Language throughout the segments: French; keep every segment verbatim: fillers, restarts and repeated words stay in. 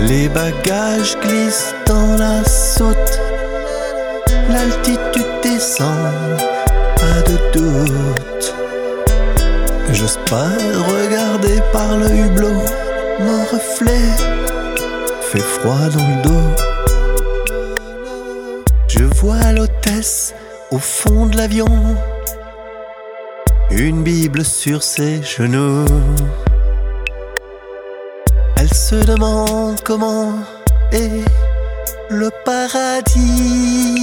Les bagages glissent dans la soute, l'altitude descend, pas de doute. J'ose pas regarder par le hublot, mon reflet fait froid dans le dos. Je vois l'hôtesse au fond de l'avion, une Bible sur ses genoux. Elle se demande comment est le paradis.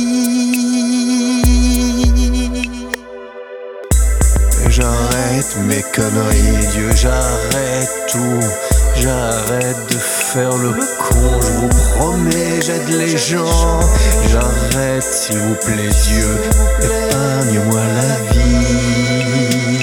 J'arrête mes conneries, Dieu, j'arrête tout. J'arrête de faire le con, je vous promets, j'aide les gens. J'arrête, s'il vous plaît, Dieu, épargne-moi la vie.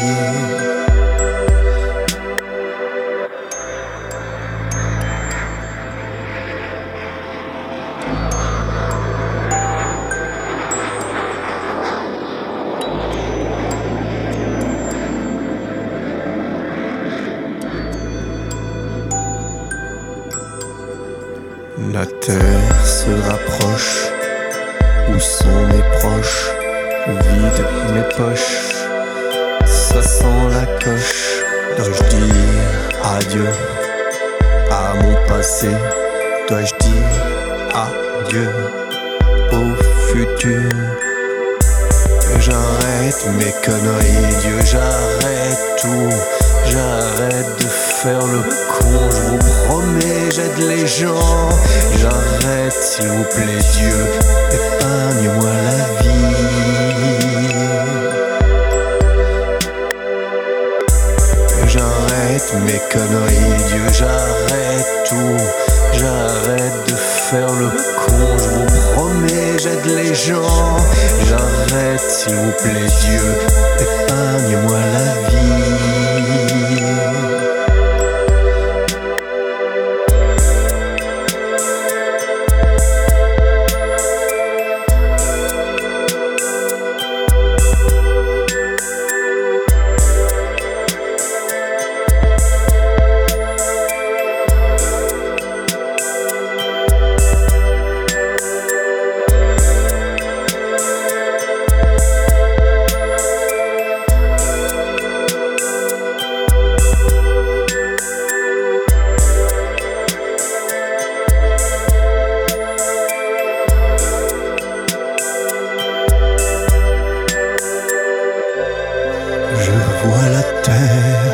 La terre se rapproche, où sont mes proches? Je vide mes poches, ça sent la coche. Dois-je dire adieu à mon passé? Dois-je dire adieu au futur? J'arrête mes conneries, Dieu, j'arrête tout. J'arrête de faire le con, je vous promets, j'aide les gens. J'arrête, s'il vous plaît, Dieu, épargne-moi la vie. J'arrête mes conneries, Dieu, j'arrête tout. J'arrête de faire le con, je vous promets, j'aide les gens. J'arrête, s'il vous plaît, Dieu, épargne-moi la vie. Je vois la terre,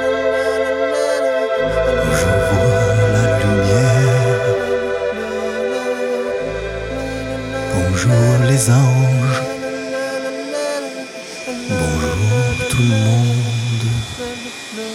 je vois la lumière. Bonjour les anges, bonjour tout le monde.